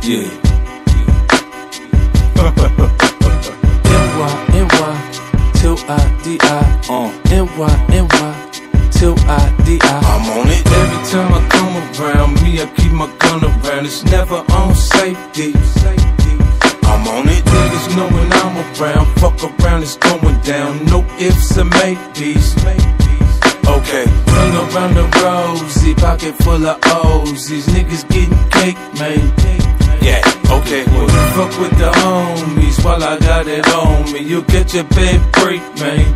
Yeah. NY till I die. NY till I die. I'm on it. Every time I come around, me, I keep my gun around. It's never on safety. I'm on it. Niggas know when I'm around, fuck around, it's going down. No ifs or maybes. Okay. Hung around the rosy, pocket full of O's. These niggas getting cake, man. Yeah, okay. Well, you fuck with the homies while I got it on me. You'll get your bed break, man.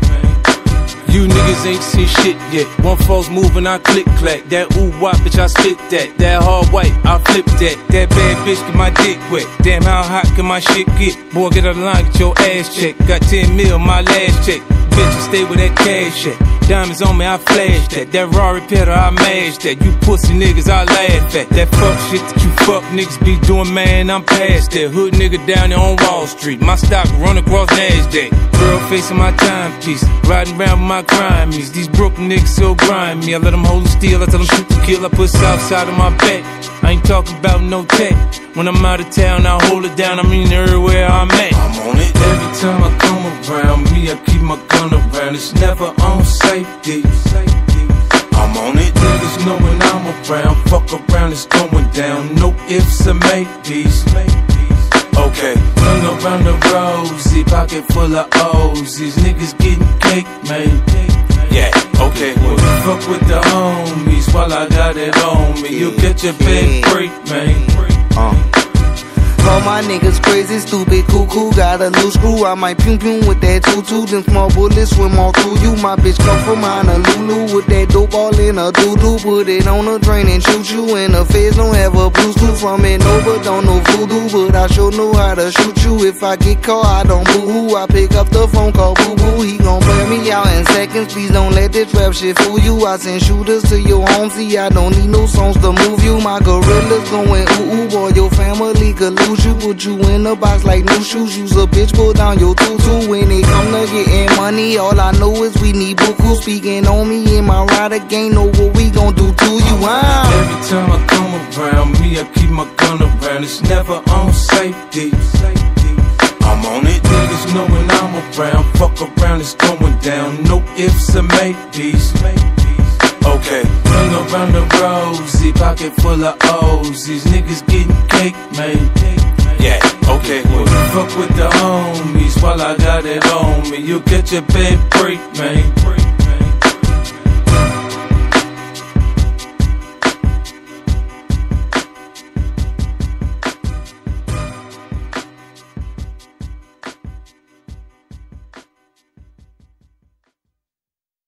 You niggas ain't seen shit yet. One false move and I click clack. That ooh wop bitch, I spit that. That hard white, I flip that. That bad bitch get my dick wet. Damn, how hot can my shit get? Boy, get out of line, get your ass checked. Got 10 mil, my last check. Bitch, I stay with that cash check. Diamonds on me, I flash that. That Rari pedal, I mash that. You pussy niggas, I laugh at. That fuck shit that you fuck niggas be doing, man, I'm past that. Hood nigga down there on Wall Street. My stock run across NASDAQ. Girl facing my timepiece. Riding around with my crimies. These Brooklyn niggas so grimy. I let them hold the steel, I tell them shoot to kill. I put south side on my back. I ain't talking about no tech. When I'm out of town, I hold it down. I mean everywhere I'm at. I'm on it. Every time I come around, me, I keep my gun around. It's never on safety. I'm on it. Niggas know when I'm around, fuck around, it's going down. No ifs or maybes. Okay. Hung around the rosy, pocket full of O's. These niggas getting cake, man. Yeah, okay. Well, you fuck with the homies while I got it on me. You'll get your bed break, man. All my niggas crazy, stupid, cuckoo, got a loose screw. I might pum pum with that tutu, them small bullets swim all through you. My bitch come from Honolulu with that dope all in a doo-doo. Put it on a train and shoot you, and the feds don't have a blue screw from it. No, but don't know voodoo, but I sure know how to shoot you. If I get caught, I don't boo-hoo. I pick up the phone, call boo-boo. He gon' burn me out in seconds. Please don't let this rap shit fool you. I send shooters to your home, see, I don't need no songs to move you. My gorillas going ooh-ooh, boy, your family could lose you. Put you in a box like new shoes. Use a bitch, pull down your tutu. When it come to getting money, all I know is we need buku. Speaking on me and my rider gang, know what we gon' do to you, Every time I come around, me, I keep my gun around. It's never on safety. I'm on it. Niggas know when I'm around, fuck around, it's going down. No ifs or maybes. Okay. Hung around the rosy, pocket full of O's. These niggas getting cake, man. Yeah, okay. Well, you fuck with the homies while I got it on me. You'll get your bed break, man.